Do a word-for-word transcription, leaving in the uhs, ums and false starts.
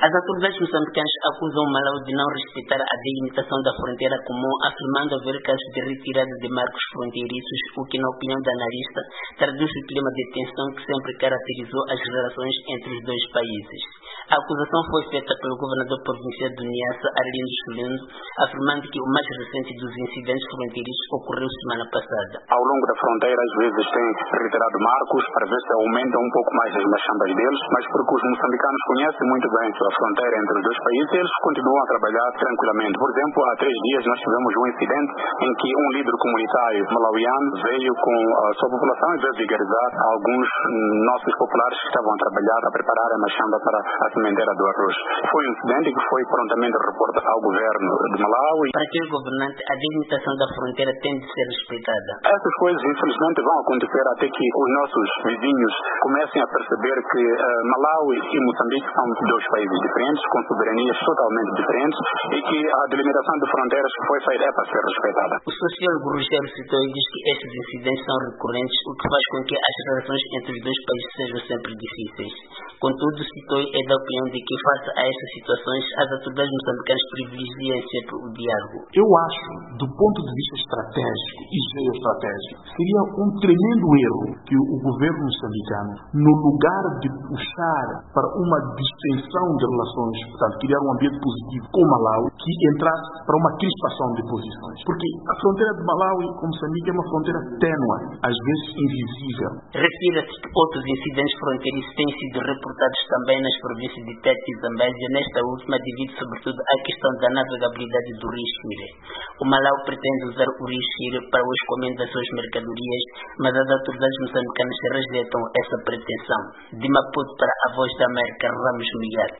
As autoridades moçambicanas acusam Malawi de não respeitar a delimitação da fronteira comum, afirmando haver casos de retirada de marcos fronteiriços, o que, na opinião da analista, traduz o clima de tensão que sempre caracterizou as relações entre os dois países. A acusação foi feita pelo governador provincial do Niassa, Arlindo Chulendo, afirmando que o mais recente dos incidentes fronteiriços ocorreu semana passada. Ao longo da fronteira, às vezes tem retirado marcos, para ver se aumenta um pouco mais as machambas deles, mas porque os moçambicanos conhecem muito bem a fronteira entre os dois países, eles continuam a trabalhar tranquilamente. Por exemplo, há três dias nós tivemos um incidente em que um líder comunitário malauiano veio com a sua população e veio vigarizar alguns nossos populares que estavam a trabalhar, a preparar a machamba para a sementeira do arroz. Foi um incidente que foi prontamente reportado ao governo de Malawi. Para aquele governante, a delimitação da fronteira tem de ser respeitada. Essas coisas, infelizmente, vão acontecer até que os nossos vizinhos comecem a perceber que uh, Malawi e Moçambique são dois países diferentes, com soberanias totalmente diferentes, e que a delimitação de fronteiras que foi feita é para ser respeitada. O sociólogo Rogério Citói diz que estes incidentes são recorrentes, o que faz com que as relações entre os dois países sejam sempre difíceis. Contudo, Citói é da opinião de que, face a estas situações, as autoridades moçambicanas privilegiam sempre o diálogo. Eu acho, do ponto de vista estratégico e geoestratégico, seria um tremendo erro que o governo moçambicano, no lugar de puxar para uma distensão de relações, portanto, criar um ambiente positivo com Malawi, que entrasse para uma crispação de posições. Porque a fronteira de Malawi com Moçambique é uma fronteira ténue, às vezes invisível. Refira-se que outros incidentes fronteiriços têm sido reportados também nas províncias de Tete e Zambésia, nesta última devido sobretudo à questão da navegabilidade do rio Shire. O Malawi pretende usar o rio Shire para o escoamento das suas mercadorias, mas as autoridades moçambicanas rejeitam essa pretensão. De Maputo para a Voz da América, Ramos Miguel.